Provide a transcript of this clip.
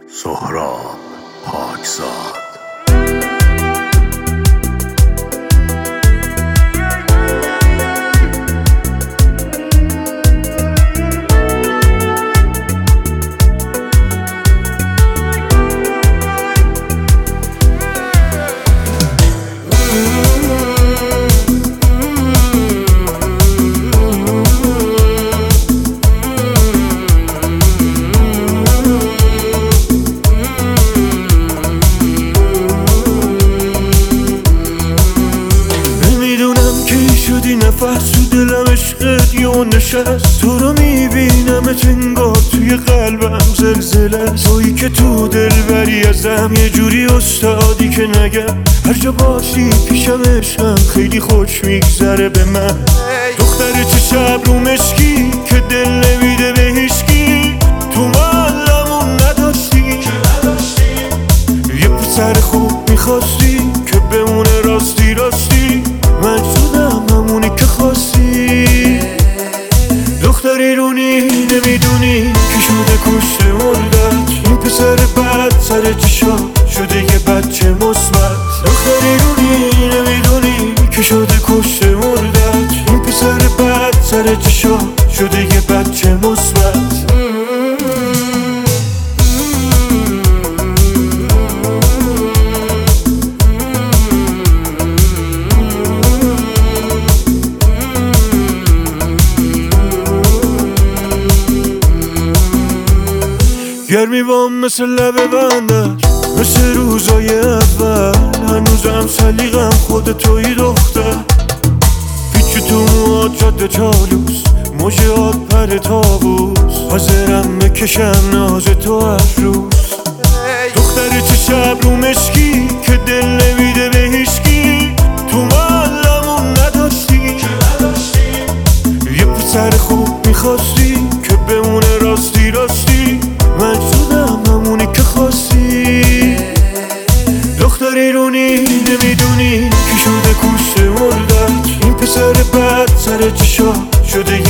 سهراب پاکزاد. شدی نفس تو دلم عشقت یه نشست، تو رو میبینم انگار توی قلبم زلزله. تویی که تو دل بری ازم، یه جوری استادی که نگم هر جا باشی پیشم عشقم خیلی خوش میگذره به من. دختر چه شب رو مشکی که دل نمیده به هیچکی، تو محلمون نداشتی یه پسر خوب میخواستی که بمونه راستی راستی. من شدم همونی که خواستی، دختر ایرونی نمیدونی که شده کشته مردت. این پسر بد سر چشا شده یه بچه مثبت. دختر ایرونی نمیدونی که شده کشته مردت. این پسر بد سر چشا شده یه بچه مثبت. گرمی بام مثل لبه بندش، مثل روزای اول. هنوزم سلیقم خود توی دختر، پیچ تو موهات جاده چالوس، موجهات پر تابوس. حاضرم بکشم ناز تو هر روز. دختر چه شب رو مشکی که دل نمیده به هیچکی، تو محلمون نداشتی یه پسر خوب میخواستی که بمونه راستی راستی. من شدم همونی که خواستی، دختر ایرونی نمیدونی که شده کشته مردت. این پسر بد سر چشا شده